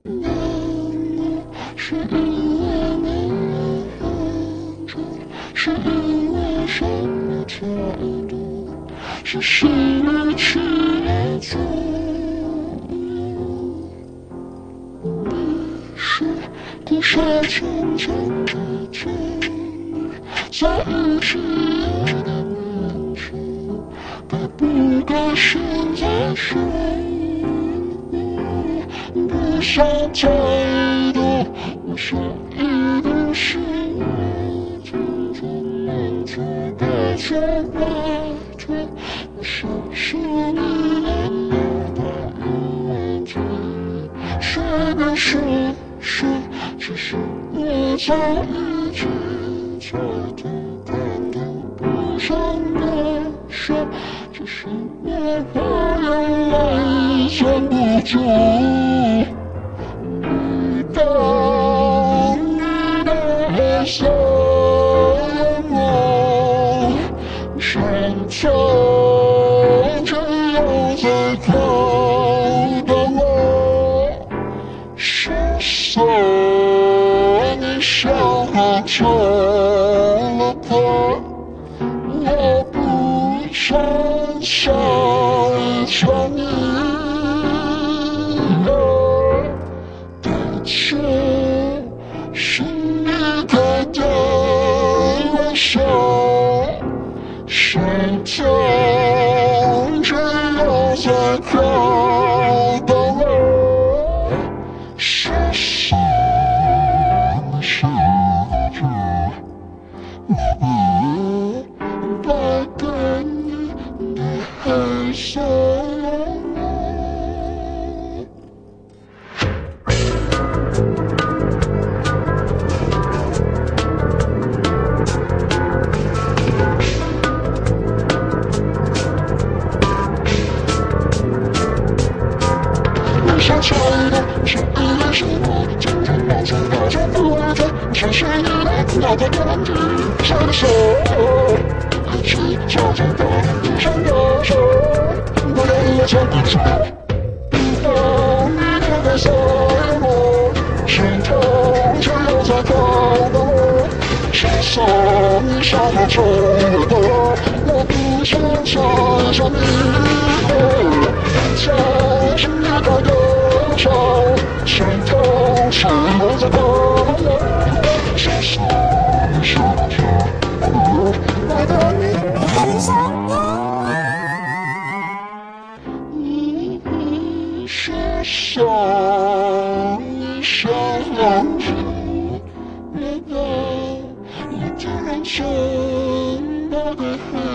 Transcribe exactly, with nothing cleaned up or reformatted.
你是因为你很着，是因为什么态度？是失去了做。你是故事成长之中，在无视的面前，该不该现在说？不想太多，我想一定是你真正能做的做法做。我相信你能够答应问题，说不说说，只是我在一直在等待的不想的说，只是我怕原来藏不住。你的你的黑色我想从这样再看到我失色，你伤害透了我，我不想再想你了。感谢是你给的微笑，谁叫这样才看到我是谁？你是着我不该给你的黑色想起来的是一个是我真正梦想的全部在全是你来不要的感觉谁的手一起就这个地上的手我连我全不知不懂你的感受我心痛只有在看到我是送你伤害中的我我不想再想你像是你的忧愁心痛是我在等我是谁是谁我的你很想你你是谁你想忘记我的我的人生那个